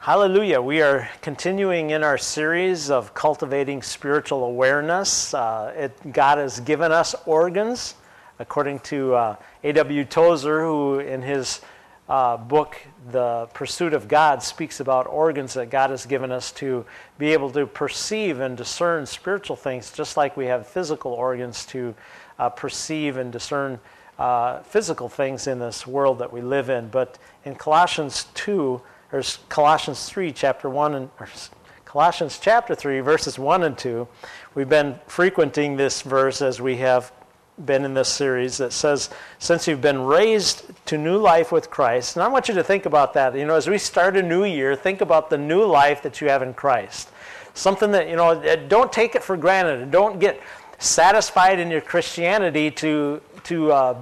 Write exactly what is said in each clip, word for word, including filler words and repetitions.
Hallelujah. We are continuing in our series of cultivating spiritual awareness. Uh, it, God has given us organs, according to uh, A W Tozer, who in his uh, book, The Pursuit of God, speaks about organs that God has given us to be able to perceive and discern spiritual things, just like we have physical organs to uh, perceive and discern uh, physical things in this world that we live in. But in Colossians two, There's Colossians three, chapter one, and or Colossians chapter three, verses one and two. We've been frequenting this verse as we have been in this series that says, since you've been raised to new life with Christ. And I want you to think about that. You know, as we start a new year, think about the new life that you have in Christ. Something that, you know, don't take it for granted. Don't get satisfied in your Christianity to, to uh,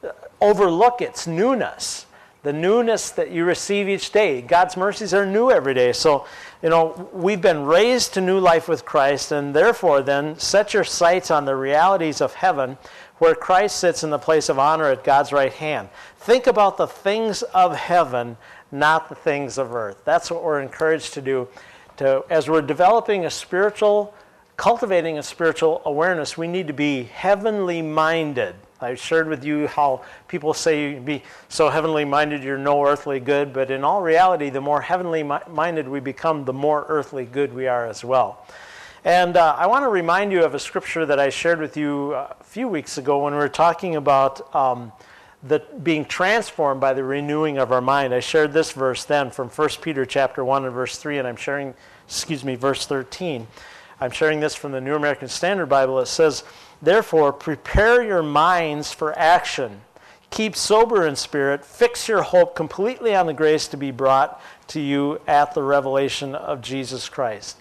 overlook its newness. The newness that you receive each day. God's mercies are new every day. So, you know, we've been raised to new life with Christ, and therefore then set your sights on the realities of heaven, where Christ sits in the place of honor at God's right hand. Think about the things of heaven, not the things of earth. That's what we're encouraged to do. To, as we're developing a spiritual, cultivating a spiritual awareness, we need to be heavenly minded. I shared with you how people say you be so heavenly minded you're no earthly good, but in all reality, the more heavenly minded we become, the more earthly good we are as well. And uh, I want to remind you of a scripture that I shared with you a few weeks ago when we were talking about um, the being transformed by the renewing of our mind. I shared this verse then from First Peter chapter one and verse three, and I'm sharing, excuse me, verse thirteen. I'm sharing this from the New American Standard Bible. It says, therefore, prepare your minds for action. Keep sober in spirit. Fix your hope completely on the grace to be brought to you at the revelation of Jesus Christ.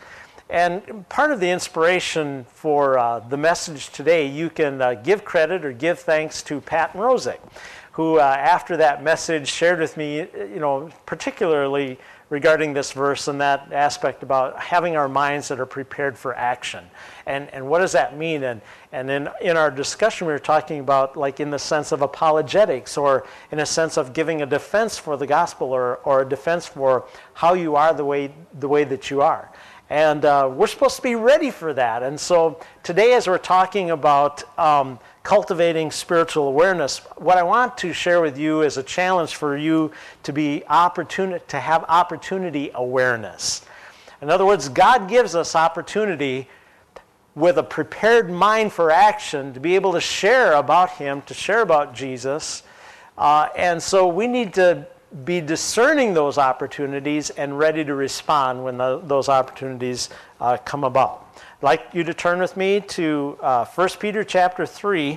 And part of the inspiration for uh, the message today, you can uh, give credit or give thanks to Pat Mrozik, who uh, after that message shared with me, you know, particularly regarding this verse and that aspect about having our minds that are prepared for action. And and what does that mean? And and in, in our discussion, we were talking about like in the sense of apologetics, or in a sense of giving a defense for the gospel, or, or a defense for how you are the way the way that you are. And uh, we're supposed to be ready for that. And so today, as we're talking about um, cultivating spiritual awareness, what I want to share with you is a challenge for you to be opportuni- to have opportunity awareness. In other words, God gives us opportunity with a prepared mind for action to be able to share about Him, to share about Jesus. Uh, and so we need to be discerning those opportunities and ready to respond when the, those opportunities uh, come about. I'd like you to turn with me to uh, First Peter chapter three,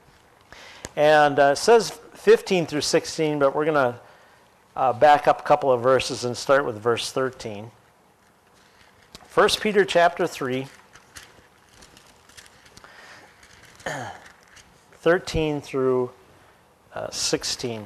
and uh, it says fifteen through sixteen, but we're going to uh, back up a couple of verses and start with verse thirteen. First Peter chapter three, thirteen through uh, sixteen.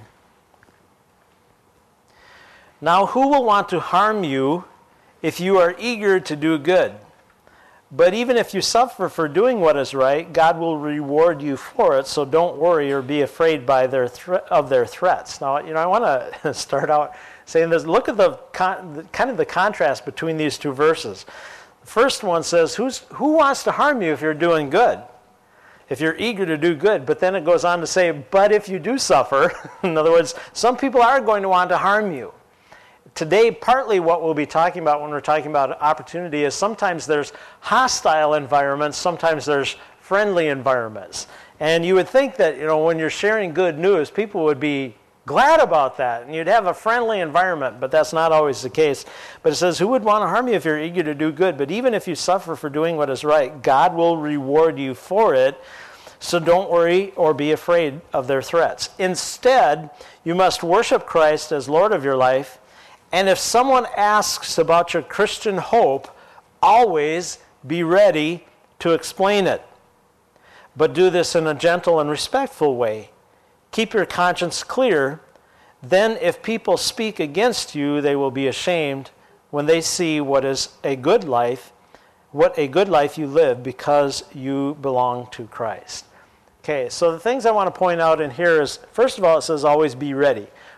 Now who will want to harm you if you are eager to do good? But even if you suffer for doing what is right, God will reward you for it, so don't worry or be afraid by their thre- of their threats. Now, you know, I want to start out saying this. Look at the, con- the kind of the contrast between these two verses. The first one says, Who's, who wants to harm you if you're doing good? If you're eager to do good. But then it goes on to say, but if you do suffer, in other words, some people are going to want to harm you. Today, partly what we'll be talking about when we're talking about opportunity is sometimes there's hostile environments, sometimes there's friendly environments. And you would think that, you know, when you're sharing good news, people would be glad about that, and you'd have a friendly environment, but that's not always the case. But it says, who would want to harm you if you're eager to do good? But even if you suffer for doing what is right, God will reward you for it. So don't worry or be afraid of their threats. Instead, you must worship Christ as Lord of your life. And if someone asks about your Christian hope, always be ready to explain it. But do this in a gentle and respectful way. Keep your conscience clear. Then if people speak against you, they will be ashamed when they see what is a good life, what a good life you live because you belong to Christ. Okay, so the things I want to point out in here is, first of all, it says always be ready.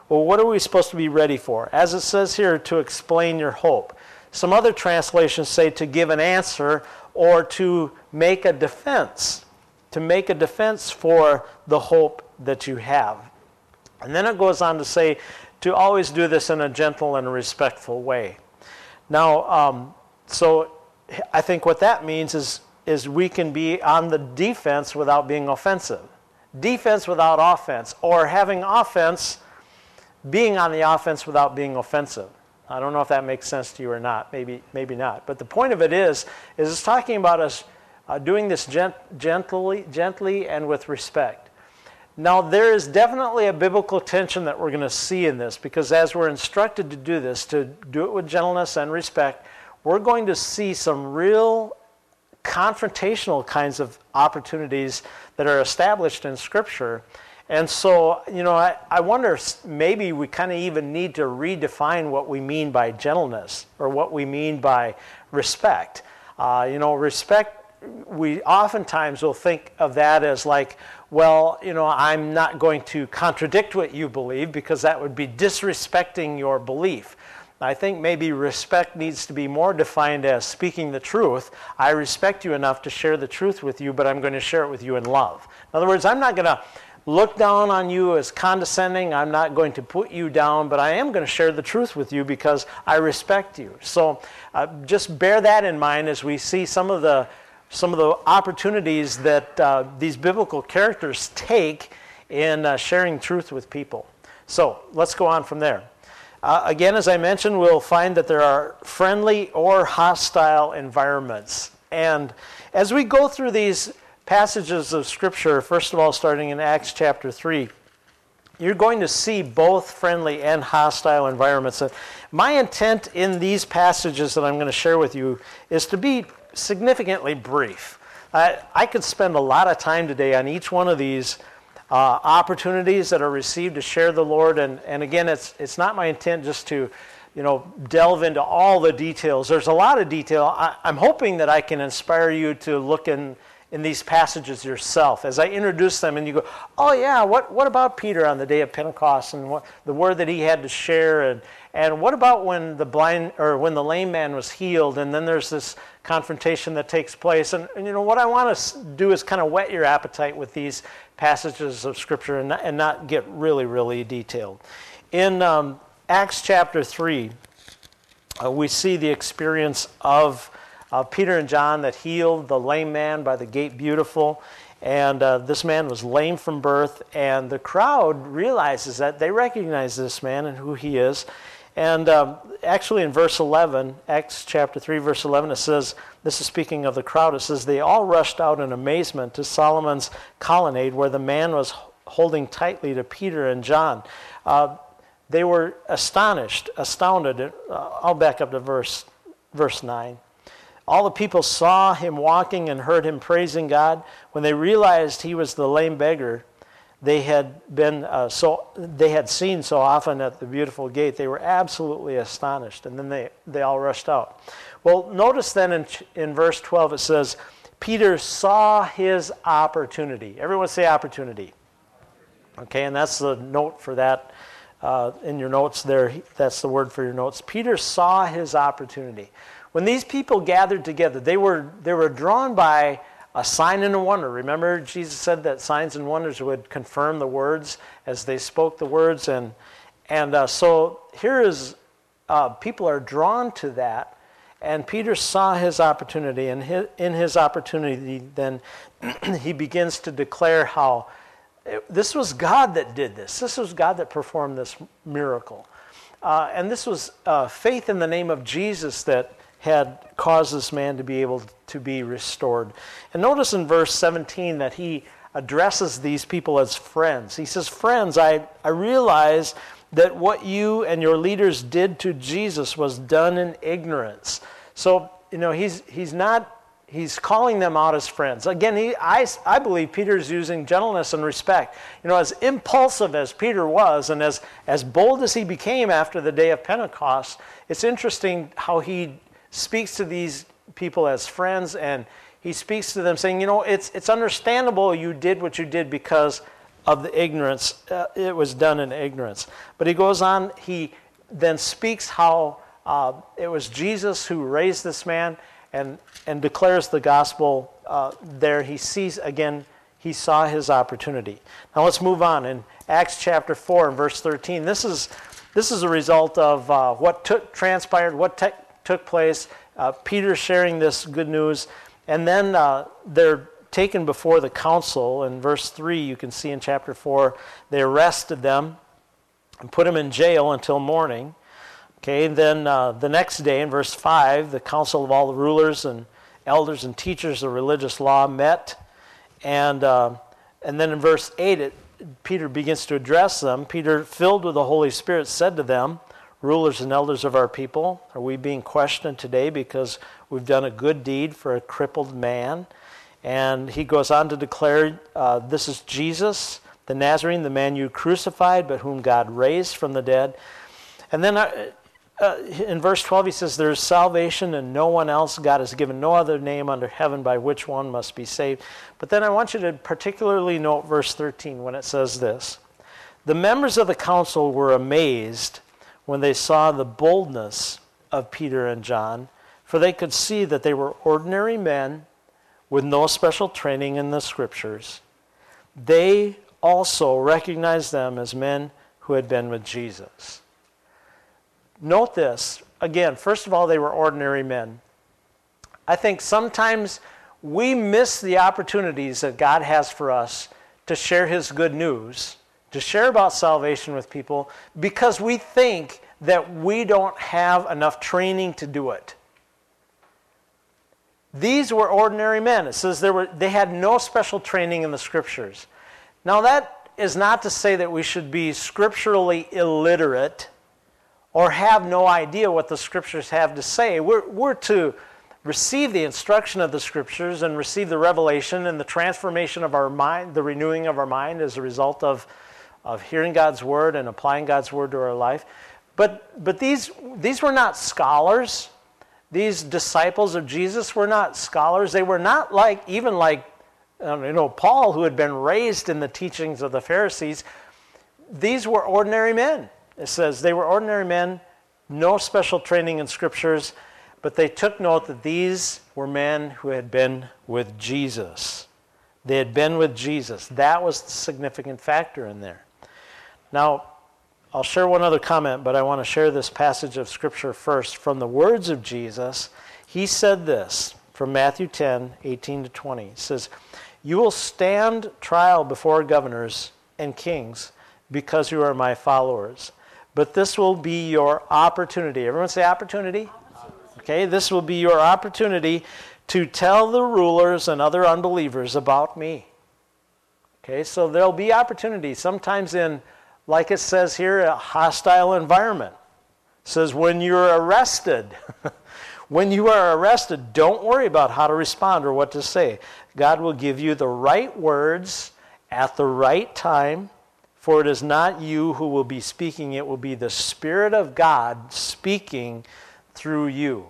Well, what are we supposed to be ready for? As it says here, to explain your hope. Some other translations say to give an answer or to make a defense. To make a defense for the hope that you have. And then it goes on to say to always do this in a gentle and respectful way. Now, um, so I think what that means is, is we can be on the defense without being offensive. Defense without offense, or having offense, being on the offense without being offensive. I don't know if that makes sense to you or not. Maybe, maybe not. But the point of it is, is it's talking about us uh, doing this gent- gently, gently and with respect. Now, there is definitely a biblical tension that we're going to see in this, because as we're instructed to do this, to do it with gentleness and respect, we're going to see some real confrontational kinds of opportunities that are established in Scripture. And so, you know, I, I wonder if maybe we kind of even need to redefine what we mean by gentleness or what we mean by respect. Uh, you know, respect, we oftentimes will think of that as like, well, you know, I'm not going to contradict what you believe because that would be disrespecting your belief. I think maybe respect needs to be more defined as speaking the truth. I respect you enough to share the truth with you, but I'm going to share it with you in love. In other words, I'm not going to look down on you as condescending. I'm not going to put you down, but I am going to share the truth with you because I respect you. So uh, just bear that in mind as we see some of the some of the opportunities that uh, these biblical characters take in uh, sharing truth with people. So let's go on from there. Uh, again, as I mentioned, we'll find that there are friendly or hostile environments. And as we go through these passages of Scripture, first of all, starting in Acts chapter three, you're going to see both friendly and hostile environments. And my intent in these passages that I'm going to share with you is to be significantly brief. I, I could spend a lot of time today on each one of these uh, opportunities that are received to share the Lord. And, and again, it's it's not my intent just to, you know, delve into all the details. There's a lot of detail. I, I'm hoping that I can inspire you to look in in these passages yourself as I introduce them, and you go, oh yeah, what what about Peter on the day of Pentecost and what the word that he had to share, and and what about when the blind or when the lame man was healed, and then there's this confrontation that takes place, and, and you know what I want to do is kind of whet your appetite with these passages of Scripture and not, and not get really really detailed. In um, Acts chapter three, uh, we see the experience of Uh, Peter and John that healed the lame man by the gate beautiful. And uh, this man was lame from birth. And the crowd realizes that. They recognize this man and who he is. And um, actually in verse eleven, Acts chapter three, verse eleven, it says, this is speaking of the crowd, it says, they all rushed out in amazement to Solomon's colonnade where the man was holding tightly to Peter and John. Uh, they were astonished, astounded. Uh, I'll back up to verse verse nine. All the people saw him walking and heard him praising God. When they realized he was the lame beggar they had been uh, so they had seen so often at the beautiful gate, they were absolutely astonished. And then they, they all rushed out. Well, notice then in in verse twelve it says, Peter saw his opportunity. Everyone say opportunity. Okay, and that's the note for that uh, in your notes there. That's the word for your notes. Peter saw his opportunity. When these people gathered together, they were they were drawn by a sign and a wonder. Remember, Jesus said that signs and wonders would confirm the words as they spoke the words, and and uh, so here is uh, people are drawn to that, and Peter saw his opportunity, and his, in his opportunity, then he begins to declare how it, this was God that did this. This was God that performed this miracle, uh, and this was uh, faith in the name of Jesus that had caused this man to be able to be restored. And notice in verse seventeen that he addresses these people as friends. He says, friends, I, I realize that what you and your leaders did to Jesus was done in ignorance. So, you know, he's he's not, he's calling them out as friends. Again, he, I, I believe Peter's using gentleness and respect. You know, as impulsive as Peter was and as, as bold as he became after the day of Pentecost, it's interesting how he speaks to these people as friends, and he speaks to them saying, you know, it's it's understandable you did what you did because of the ignorance. Uh, it was done in ignorance. But he goes on, he then speaks how uh, it was Jesus who raised this man and, and declares the gospel uh, there. He sees, again, he saw his opportunity. Now let's move on. In Acts chapter four and verse thirteen, this is, this is a result of uh, what took, transpired, what te- took place. Uh, Peter sharing this good news. And then uh, they're taken before the council. In verse three, you can see in chapter four, they arrested them and put them in jail until morning. Okay, and then uh, the next day, in verse five, the council of all the rulers and elders and teachers of religious law met. And uh, and then in verse eight, it, Peter begins to address them. Peter, filled with the Holy Spirit, said to them, rulers and elders of our people, are we being questioned today because we've done a good deed for a crippled man? And he goes on to declare, uh, this is Jesus, the Nazarene, the man you crucified, but whom God raised from the dead. And then uh, uh, in verse twelve, he says, there is salvation in no one else. God has given no other name under heaven by which one must be saved. But then I want you to particularly note verse thirteen when it says this. The members of the council were amazed when they saw the boldness of Peter and John, for they could see that they were ordinary men with no special training in the Scriptures. They also recognized them as men who had been with Jesus. Note this. Again, first of all, they were ordinary men. I think sometimes we miss the opportunities that God has for us to share his good news, to share about salvation with people, because we think that we don't have enough training to do it. These were ordinary men. It says they were they had no special training in the Scriptures. Now that is not to say that we should be scripturally illiterate or have no idea what the Scriptures have to say. We're, we're to receive the instruction of the Scriptures and receive the revelation and the transformation of our mind, the renewing of our mind as a result of, of hearing God's Word and applying God's Word to our life. But, but these, these were not scholars. These disciples of Jesus were not scholars. They were not like, even like, um, you know, Paul, who had been raised in the teachings of the Pharisees. These were ordinary men. It says they were ordinary men, no special training in Scriptures, but they took note that these were men who had been with Jesus. They had been with Jesus. That was the significant factor in there. Now, I'll share one other comment, but I want to share this passage of Scripture first. From the words of Jesus, he said this from Matthew ten, eighteen to twenty. It says, you will stand trial before governors and kings because you are my followers. But this will be your opportunity. Everyone say opportunity? Okay, this will be your opportunity to tell the rulers and other unbelievers about me. Okay, so there'll be opportunities, sometimes in, like it says here, a hostile environment. It says when you're arrested, when you are arrested, don't worry about how to respond or what to say. God will give you the right words at the right time, for it is not you who will be speaking, it will be the Spirit of God speaking through you.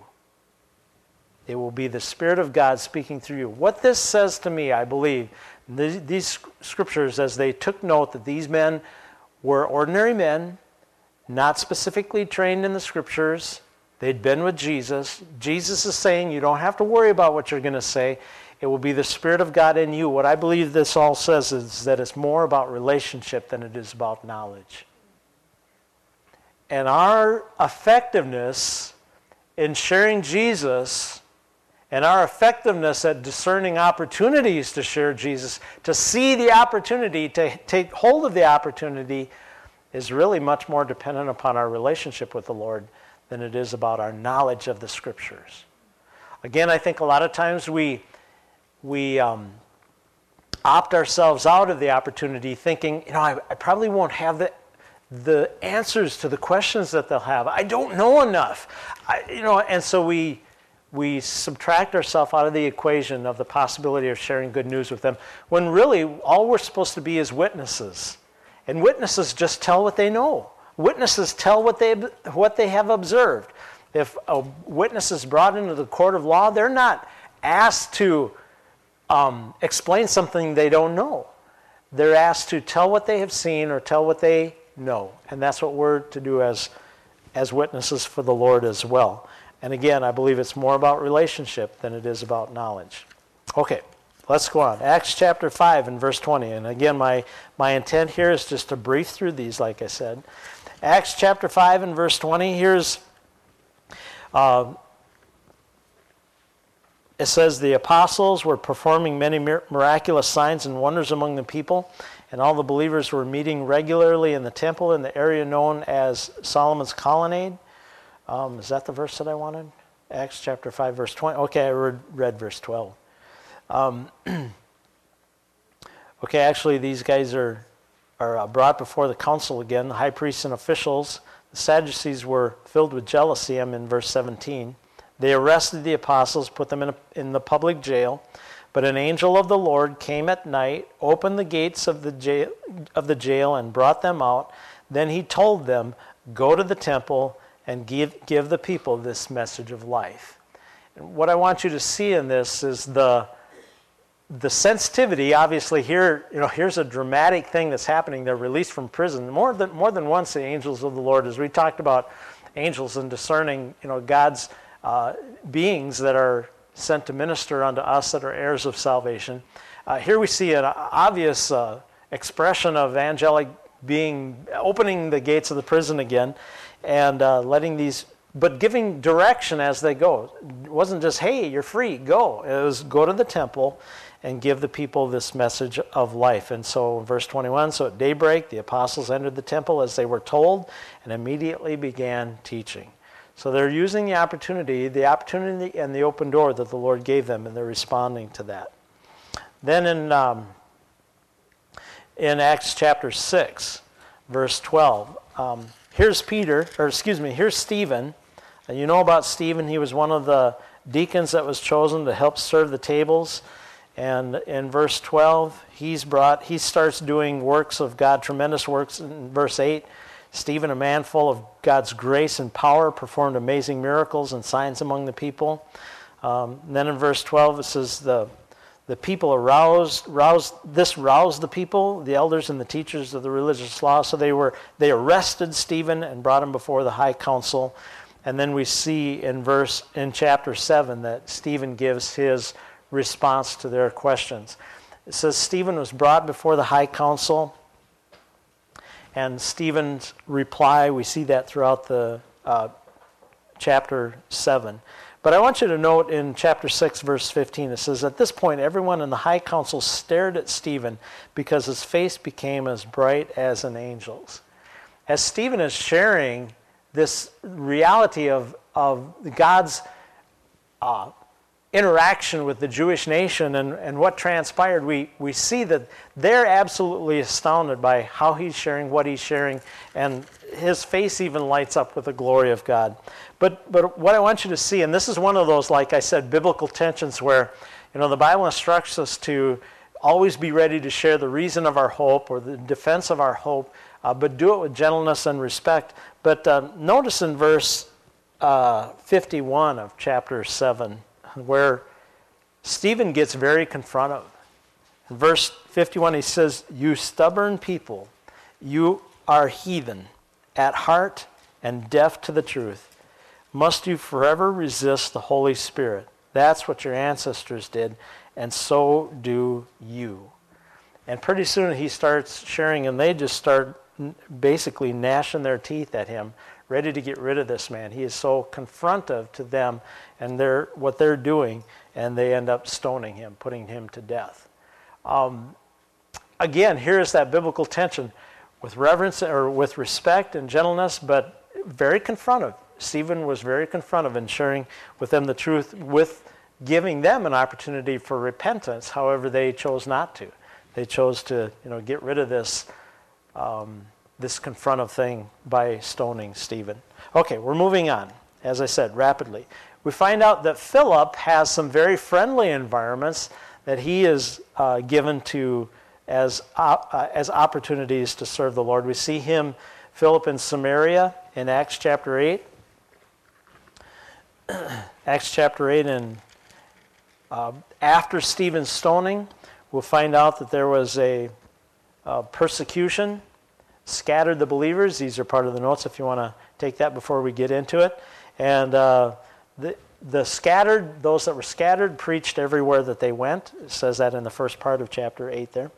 It will be the Spirit of God speaking through you. What this says to me, I believe, these scriptures, as they took note that these men were ordinary men, not specifically trained in the Scriptures. They'd been with Jesus. Jesus is saying, you don't have to worry about what you're going to say. It will be the Spirit of God in you. What I believe this all says is that it's more about relationship than it is about knowledge. And our effectiveness in sharing Jesus and our effectiveness at discerning opportunities to share Jesus, to see the opportunity, to take hold of the opportunity, is really much more dependent upon our relationship with the Lord than it is about our knowledge of the Scriptures. Again, I think a lot of times we, we um, opt ourselves out of the opportunity thinking, you know, I, I probably won't have the, the answers to the questions that they'll have. I don't know enough. I, you know, and so we... we subtract ourselves out of the equation of the possibility of sharing good news with them, when really all we're supposed to be is witnesses. And witnesses just tell what they know. Witnesses tell what they what they have observed. If a witness is brought into the court of law, they're not asked to um, explain something they don't know. they're asked to tell what they have seen or tell what they know. And that's what we're to do as, as witnesses for the Lord as well. And again, I believe it's more about relationship than it is about knowledge. Okay, let's go on. Acts chapter five and verse twenty. And again, my, my intent here is just to brief through these, like I said. Acts chapter five and verse twenty, here's, uh, it says, the apostles were performing many miraculous signs and wonders among the people, and all the believers were meeting regularly in the temple in the area known as Solomon's Colonnade. Um, is that the verse that I wanted? Acts chapter five, verse twenty. Okay, I read, read verse twelve. Um, okay, actually, these guys are, are uh, brought before the council again, the high priests and officials. The Sadducees were filled with jealousy. I'm in verse seventeen. They arrested the apostles, put them in, a, in the public jail. But an angel of the Lord came at night, opened the gates of the jail, of the jail and brought them out. Then he told them, go to the temple and give, give the people this message of life. And what I want you to see in this is the, the sensitivity. Obviously here, you know, here's a dramatic thing that's happening. They're released from prison. More than, more than once, the angels of the Lord, as we talked about angels and discerning, you know, God's uh, beings that are sent to minister unto us that are heirs of salvation. Uh, here we see an obvious uh, expression of angelic being, opening the gates of the prison again and uh, letting these, but giving direction as they go. It wasn't just, hey, you're free, go. It was go to the temple and give the people this message of life. And so in verse twenty-one, so at daybreak the apostles entered the temple as they were told and immediately began teaching. So they're using the opportunity, the opportunity and the open door that the Lord gave them, and they're responding to that. Then in um, in Acts chapter six, verse twelve, um, here's Peter, or excuse me, here's Stephen. And you know about Stephen, he was one of the deacons that was chosen to help serve the tables. And in verse twelve, he's brought, he starts doing works of God, tremendous works. In verse eight, Stephen, a man full of God's grace and power, performed amazing miracles and signs among the people. Um, then in verse twelve, it says the the people aroused, roused, this roused the people, the elders and the teachers of the religious law. So they were they arrested Stephen and brought him before the high council. And then we see in verse in chapter seven that Stephen gives his response to their questions. It says Stephen was brought before the high council. And Stephen's reply, we see that throughout the uh, chapter seven. But I want you to note in chapter six, verse fifteen, it says, at this point, everyone in the high council stared at Stephen because his face became as bright as an angel's. As Stephen is sharing this reality of, of God's uh, interaction with the Jewish nation and, and what transpired, we, we see that they're absolutely astounded by how he's sharing, what he's sharing, and his face even lights up with the glory of God. But but what I want you to see, and this is one of those, like I said, biblical tensions where, you know, the Bible instructs us to always be ready to share the reason of our hope or the defense of our hope, uh, but do it with gentleness and respect. But uh, notice in verse uh, fifty-one of chapter seven, where Stephen gets very confrontive. In verse fifty-one, he says, you stubborn people, you are heathen at heart and deaf to the truth. Must you forever resist the Holy Spirit? That's what your ancestors did, and so do you. And pretty soon he starts sharing, and they just start basically gnashing their teeth at him, ready to get rid of this man. He is so confrontive to them and their, what they're doing, and they end up stoning him, putting him to death. Um, again, here's that biblical tension with reverence or with respect and gentleness, but very confrontive. Stephen was very confrontive in sharing with them the truth, with giving them an opportunity for repentance. However, they chose not to. They chose to, you know, get rid of this um, this confrontive thing by stoning Stephen. Okay, we're moving on, as I said, rapidly. We find out that Philip has some very friendly environments that he is uh, given to as, uh, as opportunities to serve the Lord. We see him, Philip in Samaria in Acts chapter eight. Acts chapter eight, and uh, after Stephen's stoning, we'll find out that there was a uh, persecution scattered the believers. These are part of the notes if you want to take that before we get into it. And uh, the, the scattered, those that were scattered, preached everywhere that they went. It says that in the first part of chapter eight there.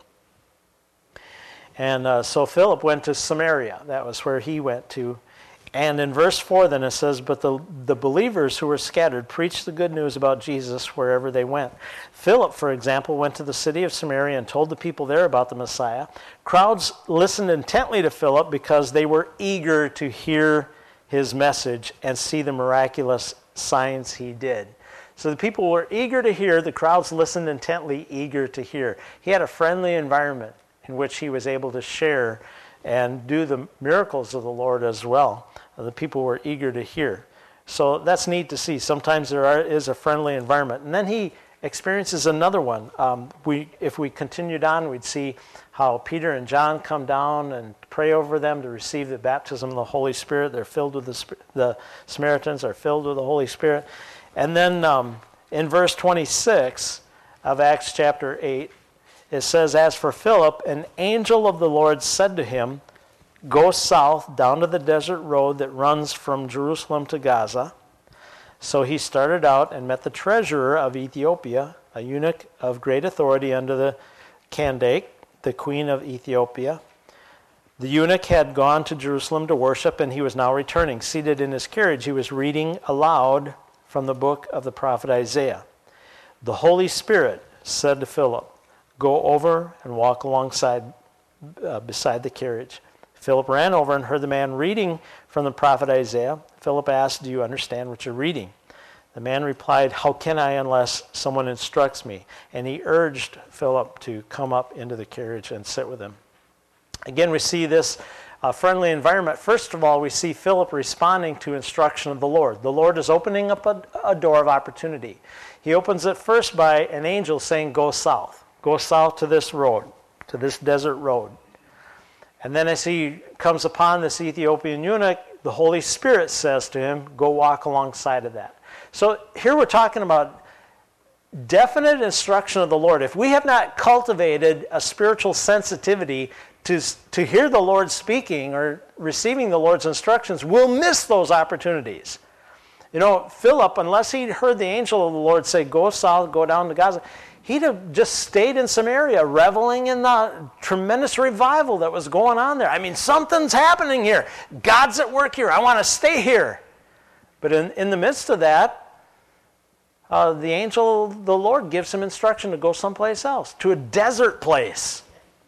And uh, so Philip went to Samaria. That was where he went to. And in verse four then it says, but the, the believers who were scattered preached the good news about Jesus wherever they went. Philip, for example, went to the city of Samaria and told the people there about the Messiah. Crowds listened intently to Philip because they were eager to hear his message and see the miraculous signs he did. So the people were eager to hear. The crowds listened intently, eager to hear. He had a friendly environment in which he was able to share and do the miracles of the Lord as well. The people were eager to hear. So that's neat to see. Sometimes there are, is a friendly environment. And then he experiences another one. Um, we, if we continued on, we'd see how Peter and John come down and pray over them to receive the baptism of the Holy Spirit. They're filled with the, the Samaritans are filled with the Holy Spirit. And then um, in verse twenty-six of Acts chapter eight, it says, as for Philip, an angel of the Lord said to him, go south down to the desert road that runs from Jerusalem to Gaza. So he started out and met the treasurer of Ethiopia, a eunuch of great authority under the Candace, the queen of Ethiopia. The eunuch had gone to Jerusalem to worship, and he was now returning. Seated in his carriage, he was reading aloud from the book of the prophet Isaiah. The Holy Spirit said to Philip, go over and walk alongside, uh, beside the carriage. Philip ran over and heard the man reading from the prophet Isaiah. Philip asked, do you understand what you're reading? The man replied, how can I unless someone instructs me? And he urged Philip to come up into the carriage and sit with him. Again, we see this uh, friendly environment. First of all, we see Philip responding to instruction of the Lord. The Lord is opening up a, a door of opportunity. He opens it first by an angel saying, go south. Go south to this road, to this desert road. And then as he comes upon this Ethiopian eunuch, the Holy Spirit says to him, go walk alongside of that. So here we're talking about definite instruction of the Lord. If we have not cultivated a spiritual sensitivity to, to hear the Lord speaking or receiving the Lord's instructions, we'll miss those opportunities. You know, Philip, unless he'd heard the angel of the Lord say, go south, go down to Gaza, he'd have just stayed in Samaria, reveling in the tremendous revival that was going on there. I mean, something's happening here. God's at work here. I want to stay here. But in, in the midst of that, uh, the angel of the Lord gives him instruction to go someplace else, to a desert place.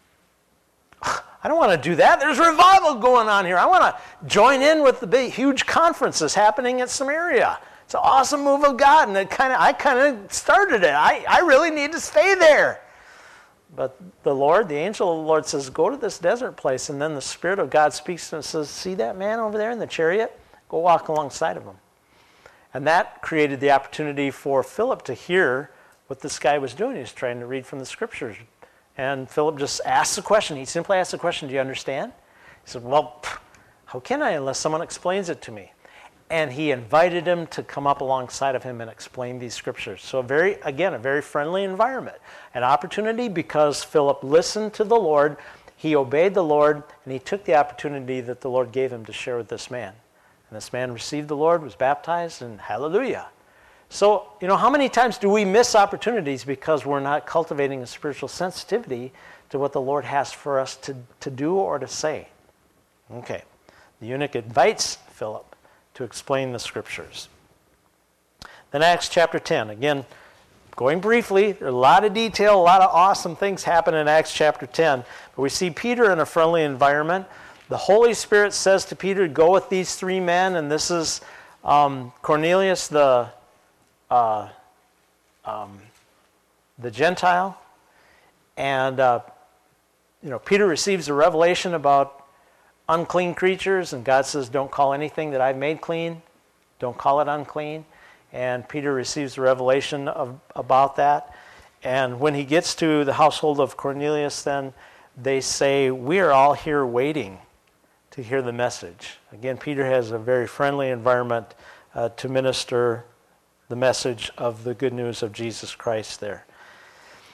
I don't want to do that. There's revival going on here. I want to join in with the big, huge conferences happening at Samaria. It's an awesome move of God, and it kind of I kind of started it. I, I really need to stay there. But the Lord, the angel of the Lord says, go to this desert place. And then the Spirit of God speaks to him and says, see that man over there in the chariot? Go walk alongside of him. And that created the opportunity for Philip to hear what this guy was doing. He was trying to read from the Scriptures. And Philip just asked the question. He simply asked the question, do you understand? He said, well, how can I unless someone explains it to me? And he invited him to come up alongside of him and explain these scriptures. So very, again, a very friendly environment. An opportunity because Philip listened to the Lord, he obeyed the Lord, and he took the opportunity that the Lord gave him to share with this man. And this man received the Lord, was baptized, and hallelujah. So, you know, how many times do we miss opportunities because we're not cultivating a spiritual sensitivity to what the Lord has for us to, to do or to say? Okay. The eunuch invites Philip to explain the scriptures. Then Acts chapter ten. Again, going briefly, there's a lot of detail, a lot of awesome things happen in Acts chapter ten. But we see Peter in a friendly environment. The Holy Spirit says to Peter, go with these three men, and this is um, Cornelius the uh, um, the Gentile. And uh, you know, Peter receives a revelation about unclean creatures, and God says, don't call anything that I've made clean. Don't call it unclean. And Peter receives a revelation of, about that. And when he gets to the household of Cornelius, then they say, we are all here waiting to hear the message. Again, Peter has a very friendly environment uh, to minister the message of the good news of Jesus Christ there.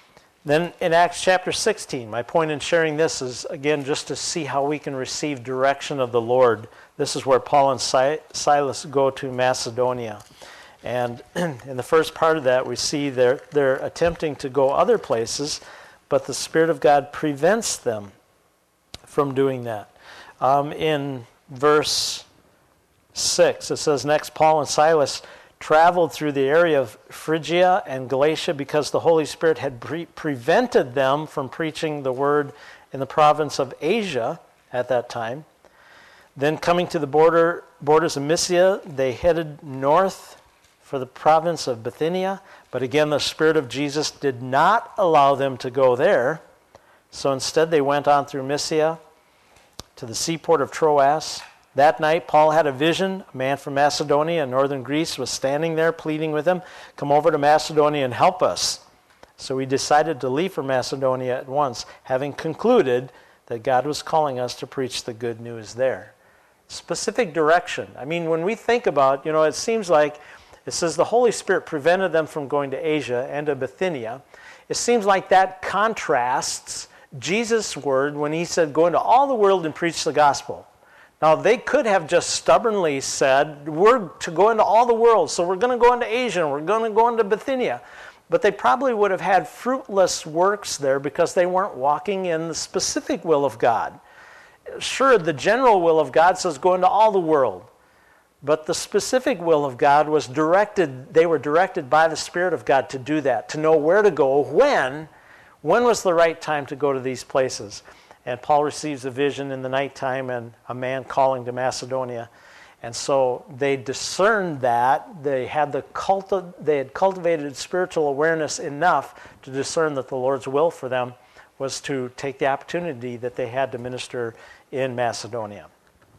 Then in Acts chapter sixteen, my point in sharing this is, again, just to see how we can receive direction of the Lord. This is where Paul and Silas go to Macedonia. And in the first part of that, we see they're, they're attempting to go other places, but the Spirit of God prevents them from doing that. Um, in verse six, it says, "Next Paul and Silas traveled through the area of Phrygia and Galatia because the Holy Spirit had pre- prevented them from preaching the word in the province of Asia at that time. Then coming to the border borders of Mysia, they headed north for the province of Bithynia. But again, the Spirit of Jesus did not allow them to go there. So instead they went on through Mysia to the seaport of Troas. That night, Paul had a vision. A man from Macedonia in northern Greece was standing there pleading with him, 'Come over to Macedonia and help us.' So we decided to leave for Macedonia at once, having concluded that God was calling us to preach the good news there." Specific direction. I mean, when we think about, you know, it seems like it says the Holy Spirit prevented them from going to Asia and to Bithynia. It seems like that contrasts Jesus' word when he said, "Go into all the world and preach the gospel." Now, they could have just stubbornly said, "We're to go into all the world, so we're going to go into Asia, and we're going to go into Bithynia." But they probably would have had fruitless works there because they weren't walking in the specific will of God. Sure, the general will of God says go into all the world. But the specific will of God was directed, they were directed by the Spirit of God to do that, to know where to go, when, when was the right time to go to these places. And Paul receives a vision in the nighttime and a man calling to Macedonia. And so they discerned that. They had, the culti- they had cultivated spiritual awareness enough to discern that the Lord's will for them was to take the opportunity that they had to minister in Macedonia.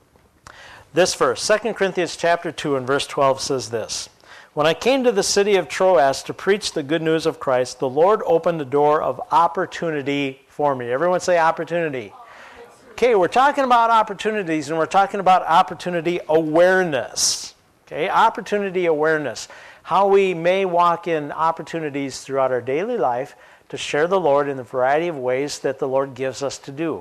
This verse, Second Corinthians chapter two and verse twelve says this, "When I came to the city of Troas to preach the good news of Christ, the Lord opened a door of opportunity for me." Everyone say opportunity. Okay, we're talking about opportunities, and we're talking about opportunity awareness. Okay, opportunity awareness. How we may walk in opportunities throughout our daily life to share the Lord in the variety of ways that the Lord gives us to do.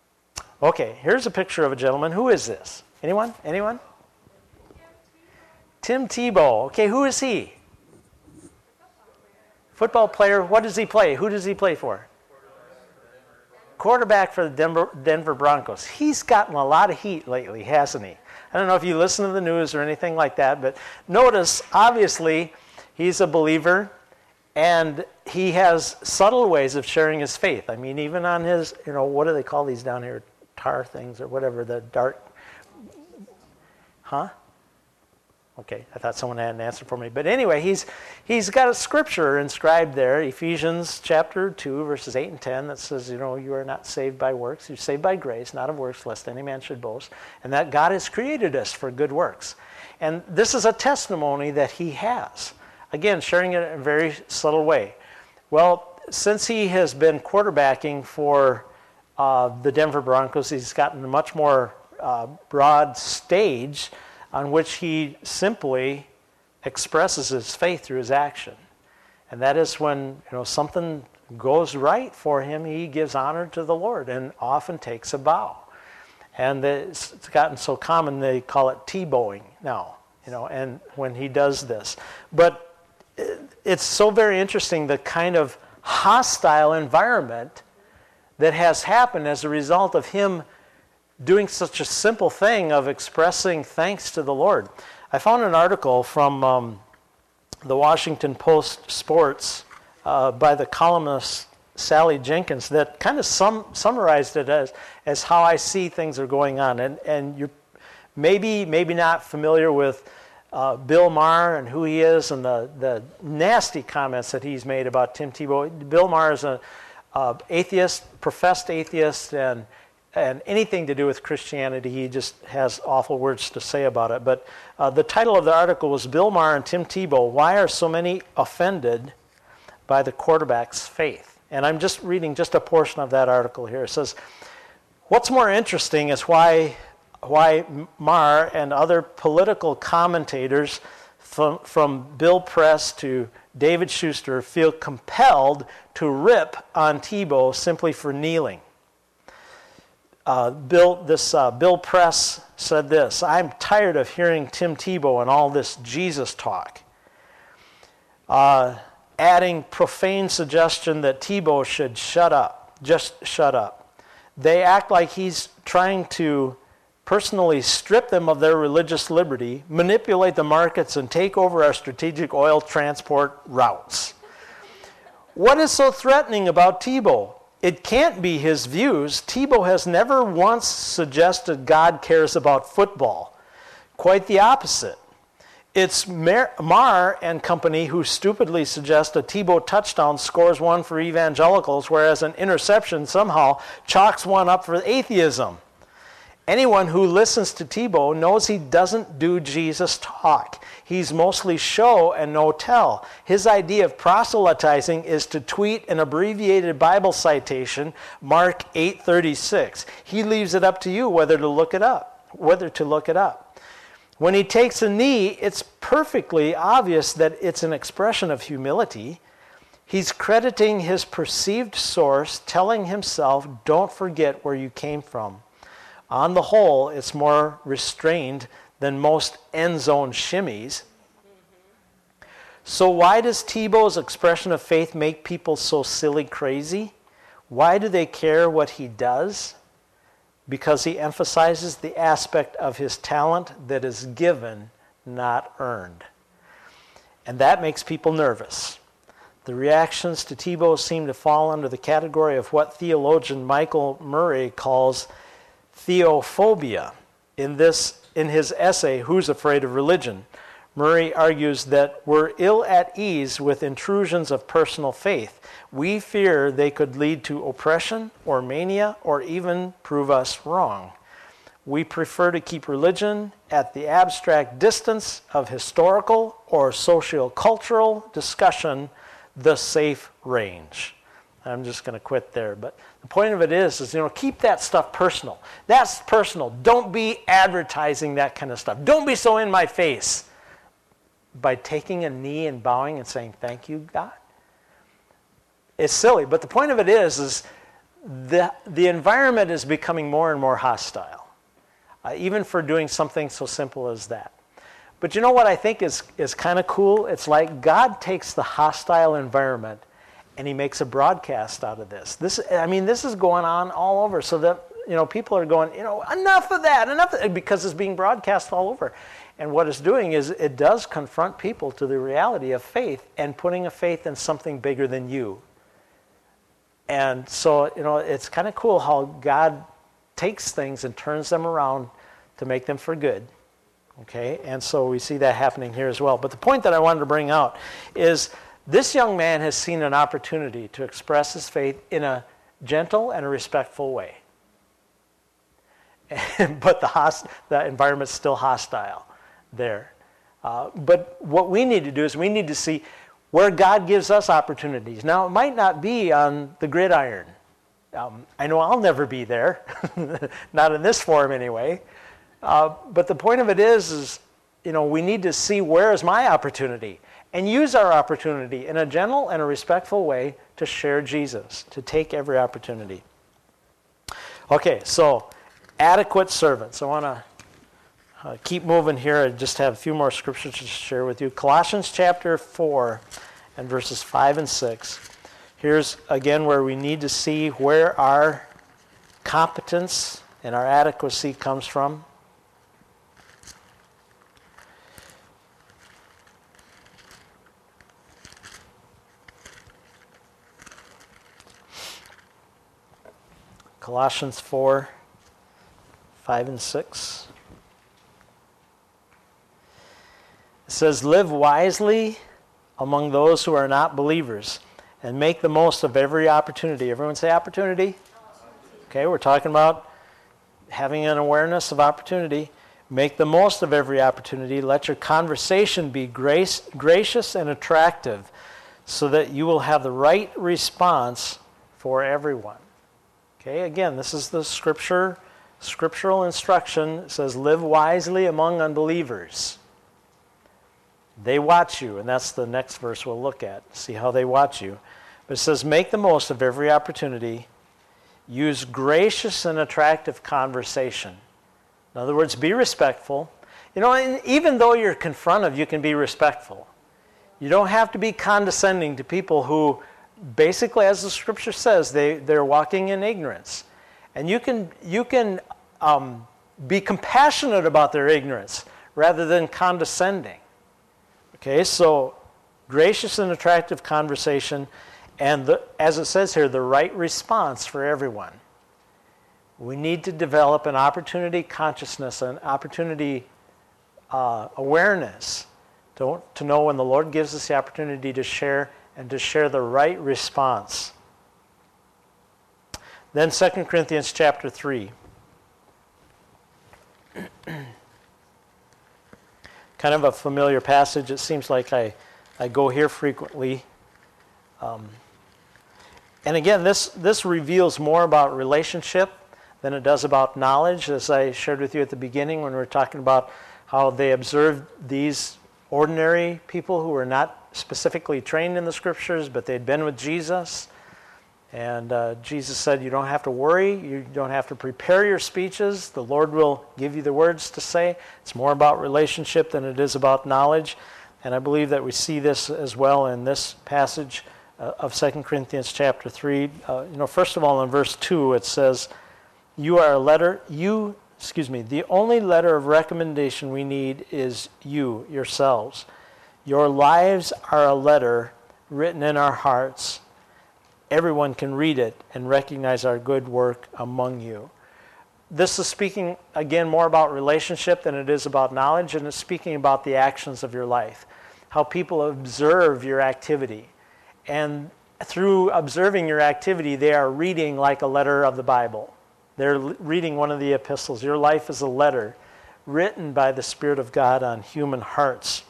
Okay, here's a picture of a gentleman. Who is this? Anyone? Anyone? Tim Tebow. Okay, who is he? Football player. What does he play? Who does he play for? Quarterback for the Denver, Denver Broncos. He's gotten a lot of heat lately, hasn't he? I don't know if you listen to the news or anything like that, but notice, obviously, he's a believer, and he has subtle ways of sharing his faith. I mean, even on his, you know, what do they call these down here? Tar things or whatever, the dark, huh? Okay, I thought someone had an answer for me. But anyway, he's he's got a scripture inscribed there, Ephesians chapter two, verses eight and ten, that says, you know, you are not saved by works. You're saved by grace, not of works, lest any man should boast. And that God has created us for good works. And this is a testimony that he has. Again, sharing it in a very subtle way. Well, since he has been quarterbacking for uh, the Denver Broncos, he's gotten a much more uh, broad stage on which he simply expresses his faith through his action. And that is when, you know, something goes right for him, he gives honor to the Lord and often takes a bow. And it's gotten so common they call it T-bowing now, you know, and when he does this. But it's so very interesting the kind of hostile environment that has happened as a result of him doing such a simple thing of expressing thanks to the Lord. I found an article from um, the Washington Post Sports uh, by the columnist Sally Jenkins that kind of sum, summarized it as, as how I see things are going on. And, and you're maybe, maybe not familiar with uh, Bill Maher and who he is and the, the nasty comments that he's made about Tim Tebow. Bill Maher is an uh, atheist, professed atheist, and and anything to do with Christianity, he just has awful words to say about it. But uh, the title of the article was Bill Maher and Tim Tebow, Why Are So Many Offended by the Quarterback's Faith? And I'm just reading just a portion of that article here. It says, what's more interesting is why, why Maher and other political commentators from, from Bill Press to David Schuster feel compelled to rip on Tebow simply for kneeling. Uh, Bill, this uh, Bill Press said this: "I'm tired of hearing Tim Tebow and all this Jesus talk." Uh, adding profane suggestion that Tebow should shut up, just shut up. They act like he's trying to personally strip them of their religious liberty, manipulate the markets, and take over our strategic oil transport routes. What is so threatening about Tebow? It can't be his views. Tebow has never once suggested God cares about football. Quite the opposite. It's Maher and company who stupidly suggest a Tebow touchdown scores one for evangelicals, whereas an interception somehow chalks one up for atheism. Anyone who listens to Tebow knows he doesn't do Jesus talk. He's mostly show and no tell. His idea of proselytizing is to tweet an abbreviated Bible citation, Mark eight thirty-six. He leaves it up to you whether to look it up, whether to look it up. When he takes a knee, it's perfectly obvious that it's an expression of humility. He's crediting his perceived source, telling himself, don't forget where you came from. On the whole, it's more restrained than most end zone shimmies. So why does Tebow's expression of faith make people so silly crazy? Why do they care what he does? Because he emphasizes the aspect of his talent that is given, not earned. And that makes people nervous. The reactions to Tebow seem to fall under the category of what theologian Michael Murray calls theophobia. In this, in his essay, Who's Afraid of Religion, Murray argues that we're ill at ease with intrusions of personal faith. We fear they could lead to oppression or mania or even prove us wrong. We prefer to keep religion at the abstract distance of historical or socio-cultural discussion, the safe range. I'm just going to quit there. But the point of it is, is, you know, keep that stuff personal. That's personal. Don't be advertising that kind of stuff. Don't be so in my face by taking a knee and bowing and saying, thank you, God. It's silly. But the point of it is, is the, the environment is becoming more and more hostile, uh, even for doing something so simple as that. But you know what I think is, is kind of cool? It's like God takes the hostile environment and he makes a broadcast out of this. This, I mean, this is going on all over, so that, you know, people are going, you know, enough of that, enough of that, because it's being broadcast all over. And what it's doing is it does confront people to the reality of faith and putting a faith in something bigger than you. And so, you know, it's kind of cool how God takes things and turns them around to make them for good. Okay? And so we see that happening here as well. But the point that I wanted to bring out is this young man has seen an opportunity to express his faith in a gentle and a respectful way. But the, host, the environment's still hostile there. Uh, but what we need to do is we need to see where God gives us opportunities. Now, it might not be on the gridiron. Um, I know I'll never be there, not in this form anyway. Uh, but the point of it is, is, you know, we need to see where is my opportunity and use our opportunity in a gentle and a respectful way to share Jesus, to take every opportunity. Okay, so adequate servants. I want to uh, keep moving here. I just have a few more scriptures to share with you. Colossians chapter four and verses five and six. Here's again where we need to see where our competence and our adequacy comes from. Colossians four, five and six. It says, live wisely among those who are not believers and make the most of every opportunity. Everyone say opportunity? Okay, we're talking about having an awareness of opportunity. Make the most of every opportunity. Let your conversation be grace, gracious and attractive so that you will have the right response for everyone. Okay, again, this is the scripture, scriptural instruction. It says, live wisely among unbelievers. They watch you, and that's the next verse we'll look at, see how they watch you. But it says, make the most of every opportunity. Use gracious and attractive conversation. In other words, be respectful. You know, and even though you're confrontive, you can be respectful. You don't have to be condescending to people who, basically, as the scripture says, they, they're walking in ignorance. And you can, you can um, be compassionate about their ignorance rather than condescending. Okay, so gracious and attractive conversation, and the, as it says here, the right response for everyone. We need to develop an opportunity consciousness, an opportunity uh, awareness to, to know when the Lord gives us the opportunity to share and to share the right response. Then Second Corinthians chapter three. Kind of a familiar passage. It seems like I, I go here frequently. Um, and again, this, this reveals more about relationship than it does about knowledge, as I shared with you at the beginning when we were talking about how they observed these ordinary people who were not specifically trained in the scriptures, but they'd been with Jesus. And uh, Jesus said, you don't have to worry. You don't have to prepare your speeches. The Lord will give you the words to say. It's more about relationship than it is about knowledge. And I believe that we see this as well in this passage uh, of Second Corinthians chapter three. Uh, you know, first of all, in verse two, it says, you are a letter, you, excuse me, the only letter of recommendation we need is you, yourselves. Your lives are a letter written in our hearts. Everyone can read it and recognize our good work among you. This is speaking, again, more about relationship than it is about knowledge, and it's speaking about the actions of your life, how people observe your activity. And through observing your activity, they are reading like a letter of the Bible. They're reading one of the epistles. Your life is a letter written by the Spirit of God on human hearts.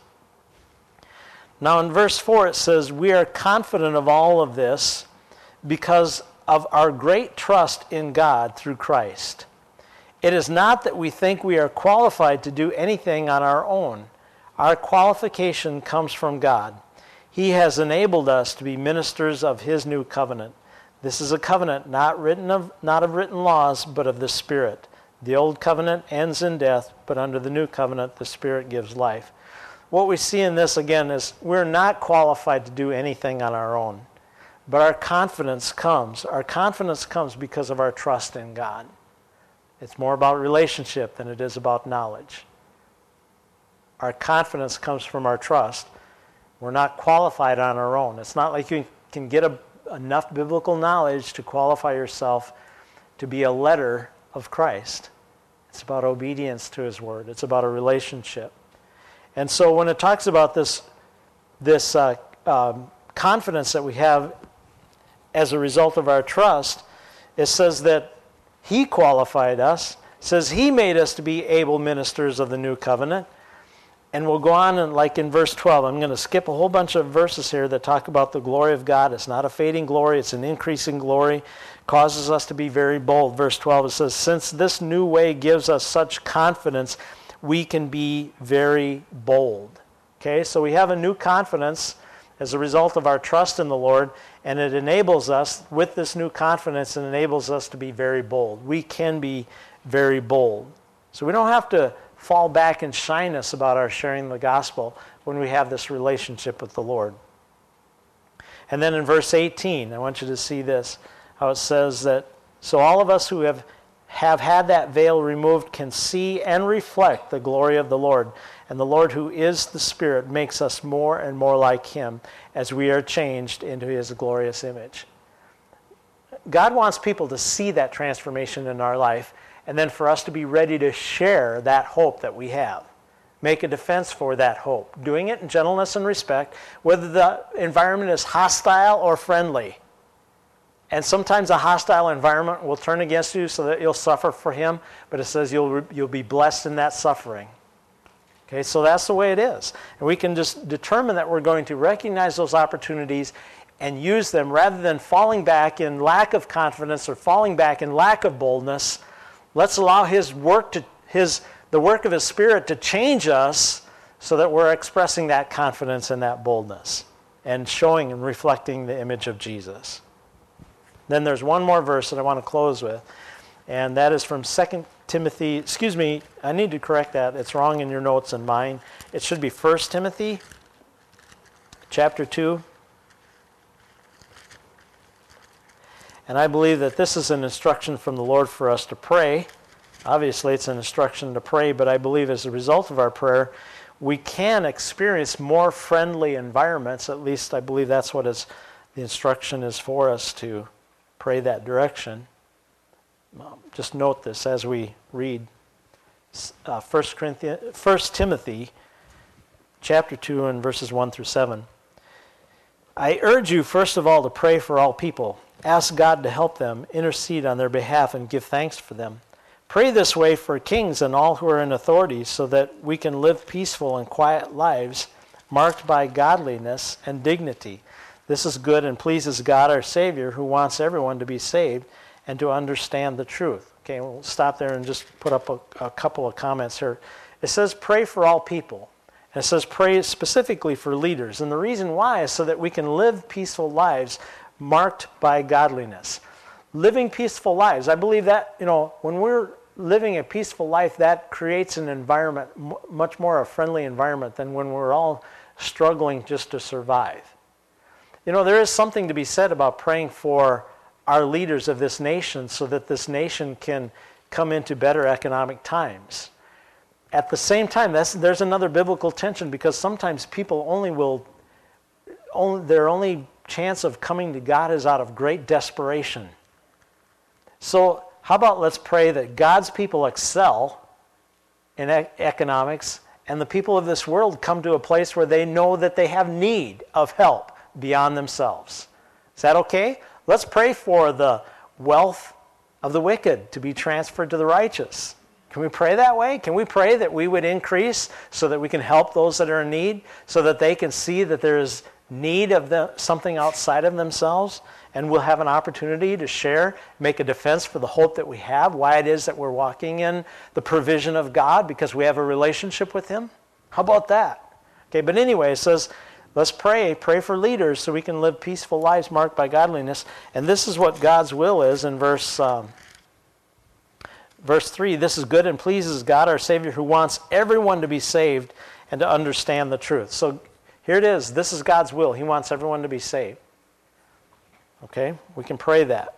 Now in verse four it says, we are confident of all of this because of our great trust in God through Christ. It is not that we think we are qualified to do anything on our own. Our qualification comes from God. He has enabled us to be ministers of His new covenant. This is a covenant not written of, not of written laws, but of the Spirit. The old covenant ends in death, but under the new covenant, the Spirit gives life. What we see in this, again, is we're not qualified to do anything on our own. But our confidence comes. Our confidence comes because of our trust in God. It's more about relationship than it is about knowledge. Our confidence comes from our trust. We're not qualified on our own. It's not like you can get a, enough biblical knowledge to qualify yourself to be a letter of Christ. It's about obedience to His word. It's about a relationship. And so when it talks about this, this uh, um, confidence that we have as a result of our trust, it says that He qualified us, says He made us to be able ministers of the new covenant. And we'll go on, and like in verse twelve, I'm going to skip a whole bunch of verses here that talk about the glory of God. It's not a fading glory, it's an increasing glory. Causes us to be very bold. Verse twelve, it says, since this new way gives us such confidence, we can be very bold. Okay, so we have a new confidence as a result of our trust in the Lord, and it enables us, with this new confidence, it enables us to be very bold. We can be very bold. So we don't have to fall back in shyness about our sharing the gospel when we have this relationship with the Lord. And then in verse eighteen, I want you to see this, how it says that, so all of us who have, have had that veil removed can see and reflect the glory of the Lord. And the Lord, who is the Spirit, makes us more and more like Him as we are changed into His glorious image. God wants people to see that transformation in our life, and then for us to be ready to share that hope that we have. Make a defense for that hope. Doing it in gentleness and respect, whether the environment is hostile or friendly. And sometimes a hostile environment will turn against you so that you'll suffer for Him, but it says you'll, you'll be blessed in that suffering. Okay, so that's the way it is. And we can just determine that we're going to recognize those opportunities and use them rather than falling back in lack of confidence or falling back in lack of boldness. Let's allow His work to His the work of His Spirit to change us so that we're expressing that confidence and that boldness and showing and reflecting the image of Jesus. Then there's one more verse that I want to close with, and that is from Second Timothy. Excuse me, I need to correct that. It's wrong in your notes and mine. It should be First Timothy chapter two. And I believe that this is an instruction from the Lord for us to pray. Obviously, it's an instruction to pray, but I believe as a result of our prayer, we can experience more friendly environments. At least I believe that's what is, the instruction is for us, to pray that direction. Um, just note this as we read uh, First Corinthians, First Timothy chapter two and verses one through seven. I urge you, first of all, to pray for all people. Ask God to help them, intercede on their behalf, and give thanks for them. Pray this way for kings and all who are in authority, so that we can live peaceful and quiet lives, marked by godliness and dignity. This is good and pleases God our Savior, who wants everyone to be saved and to understand the truth. Okay, we'll stop there and just put up a, a couple of comments here. It says pray for all people. And it says pray specifically for leaders. And the reason why is so that we can live peaceful lives marked by godliness. Living peaceful lives. I believe that, you know, when we're living a peaceful life, that creates an environment, much more a friendly environment than when we're all struggling just to survive. You know, there is something to be said about praying for our leaders of this nation so that this nation can come into better economic times. At the same time, that's, there's another biblical tension, because sometimes people only will, only, their only chance of coming to God is out of great desperation. So how about let's pray that God's people excel in e- economics, and the people of this world come to a place where they know that they have need of help beyond themselves. Is that okay? Let's pray for the wealth of the wicked to be transferred to the righteous. Can we pray that way? Can we pray that we would increase so that we can help those that are in need, so that they can see that there is need of the, something outside of themselves, and we'll have an opportunity to share, make a defense for the hope that we have, why it is that we're walking in the provision of God, because we have a relationship with Him? How about that? Okay, but anyway, it says, let's pray, pray for leaders so we can live peaceful lives marked by godliness. And this is what God's will is in verse, um, verse three. This is good and pleases God our Savior, who wants everyone to be saved and to understand the truth. So here it is. This is God's will. He wants everyone to be saved. Okay? We can pray that.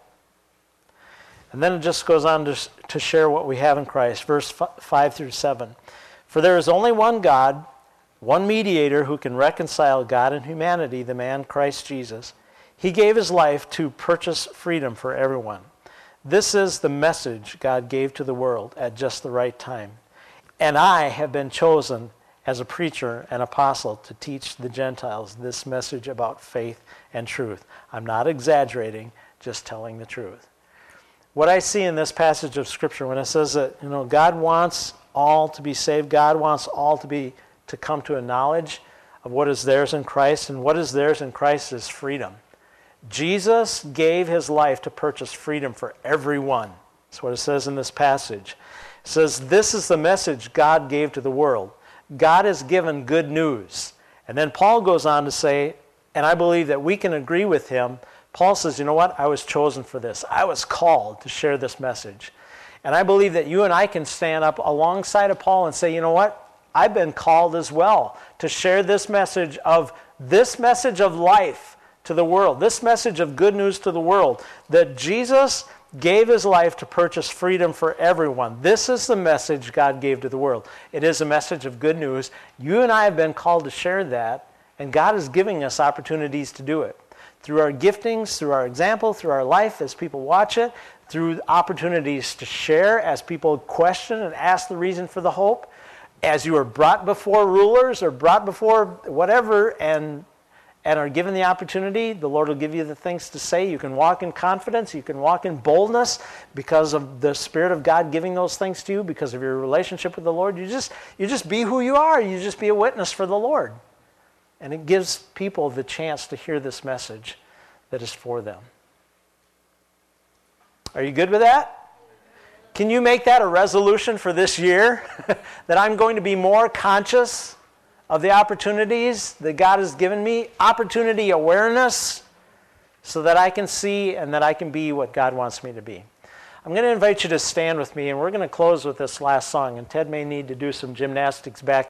And then it just goes on to, to share what we have in Christ. Verse five through seven. For there is only one God, one mediator who can reconcile God and humanity, the man Christ Jesus. He gave His life to purchase freedom for everyone. This is the message God gave to the world at just the right time. And I have been chosen as a preacher and apostle to teach the Gentiles this message about faith and truth. I'm not exaggerating, just telling the truth. What I see in this passage of Scripture, when it says that, you know, God wants all to be saved, God wants all to be to come to a knowledge of what is theirs in Christ, and what is theirs in Christ is freedom. Jesus gave His life to purchase freedom for everyone. That's what it says in this passage. It says, this is the message God gave to the world. God has given good news. And then Paul goes on to say, and I believe that we can agree with him, Paul says, you know what? I was chosen for this. I was called to share this message. And I believe that you and I can stand up alongside of Paul and say, you know what? I've been called as well to share this message of this message of life to the world, this message of good news to the world, that Jesus gave His life to purchase freedom for everyone. This is the message God gave to the world. It is a message of good news. You and I have been called to share that, and God is giving us opportunities to do it. Through our giftings, through our example, through our life as people watch it, through opportunities to share as people question and ask the reason for the hope, as you are brought before rulers or brought before whatever and and are given the opportunity, the Lord will give you the things to say. You can walk in confidence. You can walk in boldness because of the Spirit of God giving those things to you, because of your relationship with the Lord. You just, you just be who you are. You just be a witness for the Lord. And it gives people the chance to hear this message that is for them. Are you good with that? Can you make that a resolution for this year? That I'm going to be more conscious of the opportunities that God has given me, opportunity awareness, so that I can see and that I can be what God wants me to be. I'm going to invite you to stand with me, and we're going to close with this last song. And Ted may need to do some gymnastics back